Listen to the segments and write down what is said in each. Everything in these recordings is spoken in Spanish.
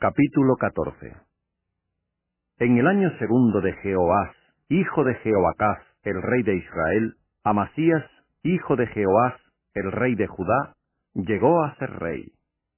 Capítulo 14. En el año segundo de Jehoás, hijo de Jehoacaz, el rey de Israel, Amasías, hijo de Jehoás, el rey de Judá, llegó a ser rey.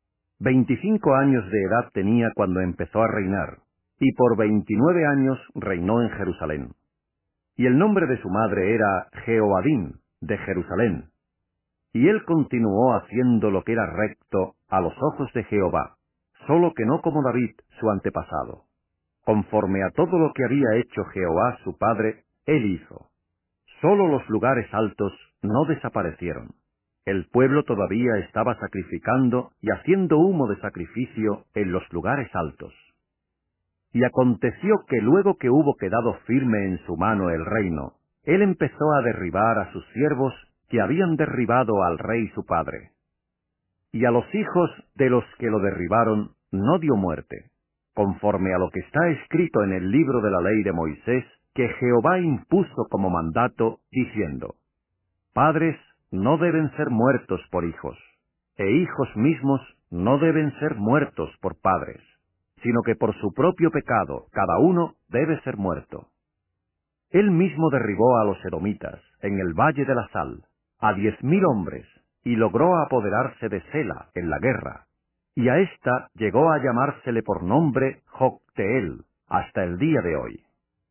25 años de edad tenía cuando empezó a reinar, y por 29 años reinó en Jerusalén. Y el nombre de su madre era Jehoadín, de Jerusalén. Y él continuó haciendo lo que era recto a los ojos de Jehová, solo que no como David, su antepasado. Conforme a todo lo que había hecho Jehová su padre, él hizo. Solo los lugares altos no desaparecieron. El pueblo todavía estaba sacrificando y haciendo humo de sacrificio en los lugares altos. Y aconteció que luego que hubo quedado firme en su mano el reino, él empezó a derribar a sus siervos que habían derribado al rey su padre. Y a los hijos de los que lo derribaron no dio muerte, conforme a lo que está escrito en el libro de la ley de Moisés, que Jehová impuso como mandato, diciendo: Padres no deben ser muertos por hijos, e hijos mismos no deben ser muertos por padres, sino que por su propio pecado cada uno debe ser muerto. Él mismo derribó a los edomitas en el valle de la sal, a 10,000 hombres, y logró apoderarse de Sela en la guerra, y a ésta llegó a llamársele por nombre Jocteel, hasta el día de hoy.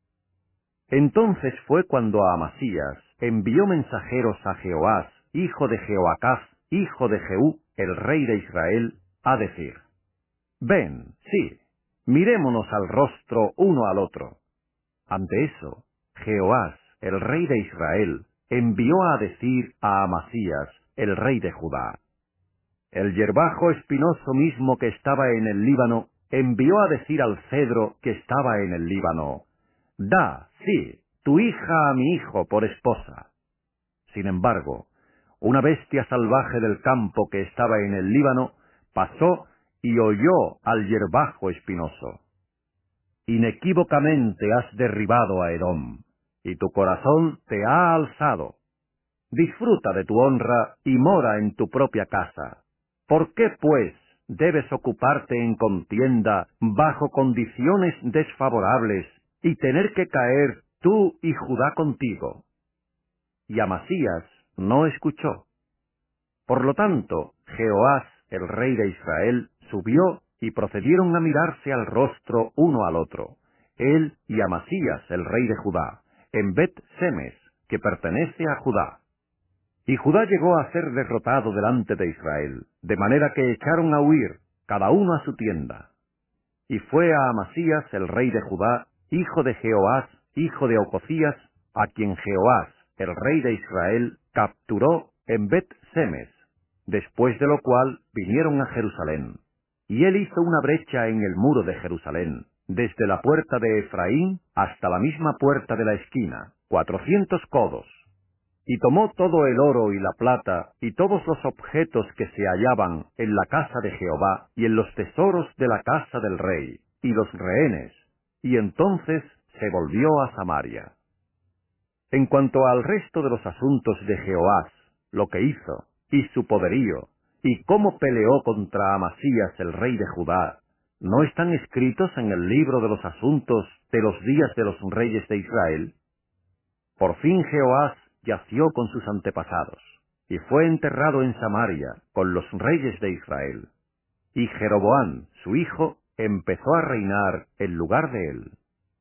Entonces fue cuando Amasías envió mensajeros a Jehoás, hijo de Jehoacaz, hijo de Jehú, el rey de Israel, a decir: Ven, sí, mirémonos al rostro uno al otro. Ante eso, Jehoás, el rey de Israel, envió a decir a Amasías, el rey de Judá: El yerbajo espinoso mismo que estaba en el Líbano envió a decir al cedro que estaba en el Líbano: Da, sí, tu hija a mi hijo por esposa. Sin embargo, una bestia salvaje del campo que estaba en el Líbano pasó y holló al yerbajo espinoso. Inequívocamente has derribado a Edom, y tu corazón te ha alzado. Disfruta de tu honra y mora en tu propia casa. ¿Por qué, pues, debes ocuparte en contienda bajo condiciones desfavorables y tener que caer tú y Judá contigo? Y Amasías no escuchó. Por lo tanto, Jehoás, el rey de Israel, subió y procedieron a mirarse al rostro uno al otro, él y Amasías, el rey de Judá, en Bet-Semes, que pertenece a Judá. Y Judá llegó a ser derrotado delante de Israel, de manera que echaron a huir, cada uno a su tienda. Y fue a Amasías, el rey de Judá, hijo de Jehoás, hijo de Ococías, a quien Jehoás, el rey de Israel, capturó en Bet-Semes, después de lo cual vinieron a Jerusalén. Y él hizo una brecha en el muro de Jerusalén, desde la puerta de Efraín hasta la misma puerta de la esquina, 400 codos. Y tomó todo el oro y la plata, y todos los objetos que se hallaban en la casa de Jehová, y en los tesoros de la casa del rey, y los rehenes, y entonces se volvió a Samaria. En cuanto al resto de los asuntos de Jehoás, lo que hizo, y su poderío, y cómo peleó contra Amasías el rey de Judá, ¿no están escritos en el libro de los asuntos de los días de los reyes de Israel? Por fin Jehoás yació con sus antepasados, y fue enterrado en Samaria con los reyes de Israel. Y Jeroboam, su hijo, empezó a reinar en lugar de él.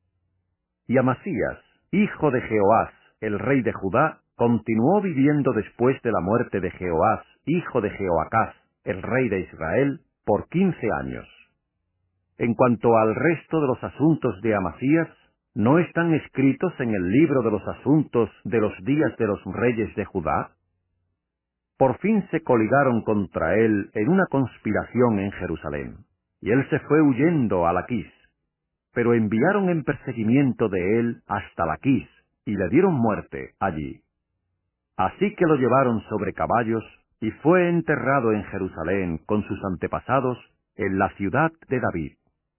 Y Amasías, hijo de Jehoás, el rey de Judá, continuó viviendo después de la muerte de Jehoás, hijo de Jehoacaz, el rey de Israel, por 15 años. En cuanto al resto de los asuntos de Amasías, ¿no están escritos en el libro de los asuntos de los días de los reyes de Judá? Por fin se coligaron contra él en una conspiración en Jerusalén, y él se fue huyendo a Laquis, pero enviaron en perseguimiento de él hasta Laquis, y le dieron muerte allí. Así que lo llevaron sobre caballos, y fue enterrado en Jerusalén con sus antepasados en la ciudad de David.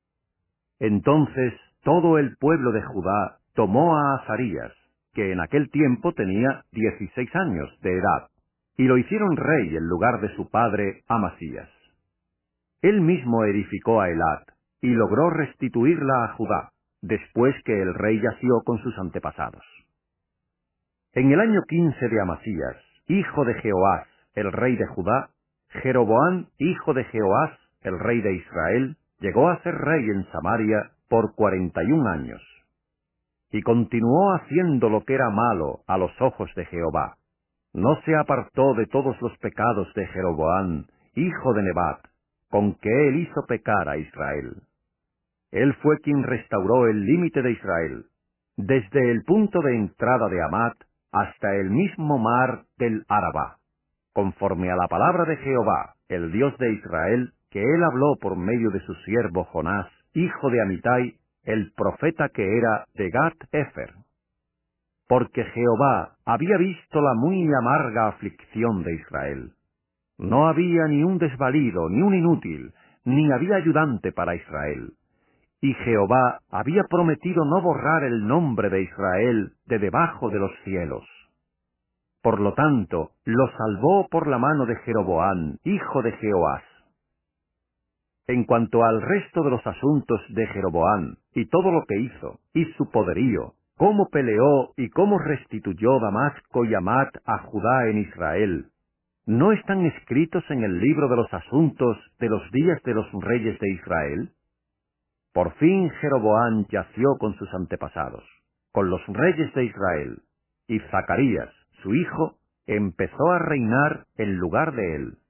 Entonces todo el pueblo de Judá tomó a Azarías, que en aquel tiempo tenía 16 años de edad, y lo hicieron rey en lugar de su padre Amasías. Él mismo edificó a Elat, y logró restituirla a Judá, después que el rey yació con sus antepasados. En el año 15 de Amasías, hijo de Jehoás, el rey de Judá, Jeroboam, hijo de Jehoás, el rey de Israel, llegó a ser rey en Samaria por 41 años. Y continuó haciendo lo que era malo a los ojos de Jehová. No se apartó de todos los pecados de Jeroboam, hijo de Nebat, con que él hizo pecar a Israel. Él fue quien restauró el límite de Israel, desde el punto de entrada de Hamat hasta el mismo mar del Arabá, conforme a la palabra de Jehová, el Dios de Israel, que él habló por medio de su siervo Jonás, hijo de Amitai, el profeta que era de Gat-Efer. Porque Jehová había visto la muy amarga aflicción de Israel. No había ni un desvalido, ni un inútil, ni había ayudante para Israel. Y Jehová había prometido no borrar el nombre de Israel de debajo de los cielos. Por lo tanto, lo salvó por la mano de Jeroboam, hijo de Jehoás. En cuanto al resto de los asuntos de Jeroboam, y todo lo que hizo, y su poderío, cómo peleó y cómo restituyó Damasco y Hamat a Judá en Israel, ¿no están escritos en el libro de los asuntos de los días de los reyes de Israel? Por fin Jeroboam yació con sus antepasados, con los reyes de Israel, y Zacarías, su hijo, empezó a reinar en lugar de él.